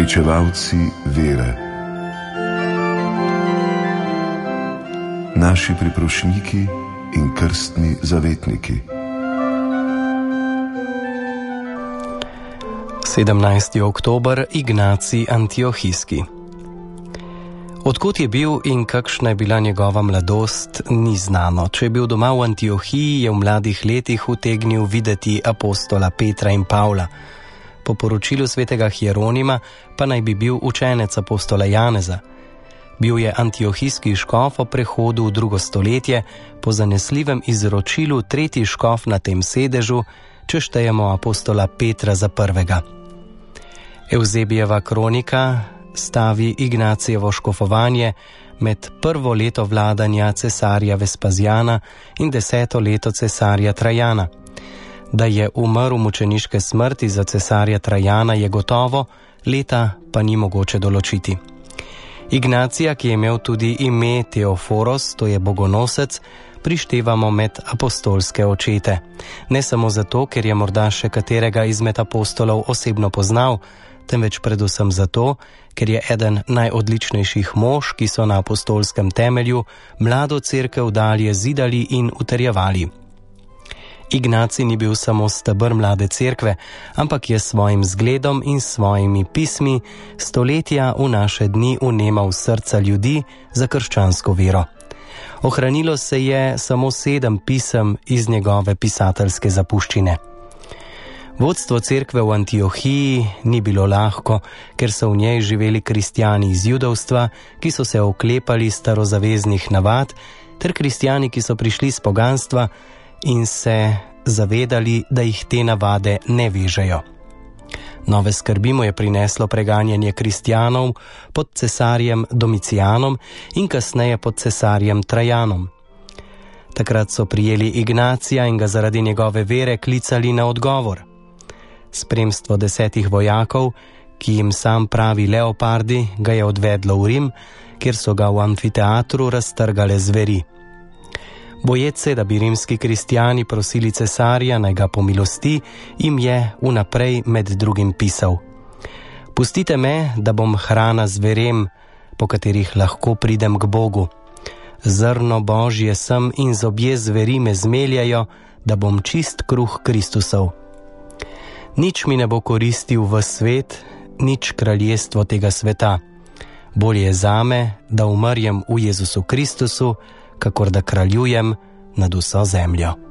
pričevalci vere, naši priprošniki in krstni zavetniki. 17. oktober, Ignacij Antiohijski. Odkot je bil in kakšna je bila njegova mladost, ni znano. Če je bil doma v Antiohiji, je v mladih letih utegnil videti apostola Petra in Pavla. Po poročilu svetega Hieronima pa naj bi bil učenec apostola Janeza. Bil je antiohijski škof o prehodu v 2. stoletje, po zanesljivem izročilu 3. škof na tem sedežu, če štejemo apostola Petra za prvega. Evzebijeva kronika stavi Ignacijevo škofovanje med prvo leto vladanja cesarja Vespazijana in 10. leto cesarja Trajana. Da je umrl mučeniške smrti za cesarja Trajana, je gotovo, leta pa ni mogoče določiti. Ignacija, ki je imel tudi ime Teoforos, to je bogonosec, prištevamo med apostolske očete. Ne samo zato, ker je morda še katerega izmed apostolov osebno poznal, temveč predvsem zato, ker je eden najodličnejših mož, ki so na apostolskem temelju mlado cerkev dalje zidali in utrjevali. Ignacij ni bil samo steber mlade cerkve, ampak je svojim zgledom in svojimi pismi stoletja v naše dni vnemal srca ljudi za krščansko vero. Ohranilo se je samo 7 pisem iz njegove pisateljske zapuščine. Vodstvo cerkve v Antiohiji ni bilo lahko, ker so v njej živeli kristjani iz judovstva, ki so se oklepali starozaveznih navad, ter kristjani, ki so prišli z poganstva in se zavedali, da jih te navade ne vežejo. Nove skrbi mu je prineslo preganjanje kristjanov pod cesarjem Domicijanom in kasneje pod cesarjem Trajanom. Takrat so prijeli Ignacija in ga zaradi njegove vere klicali na odgovor. Spremstvo 10 vojakov, ki jim sam pravi leopardi, ga je odvedlo v Rim, kjer so ga v amfiteatru raztrgale zveri. Boječ se, da bi rimski kristjani prosili cesarja, naj ga pomilosti, jim je vnaprej med drugim pisal: Pustite me, da bom hrana zverem, po katerih lahko pridem k Bogu. Zrno Božje sem in zobje zveri me zmeljajo, da bom čist kruh Kristusov. Nič mi ne bo koristil v svet, nič kraljestvo tega sveta. Bolje je zame, da umrjem v Jezusu Kristusu, kakor da kraljujem nad vso zemljo.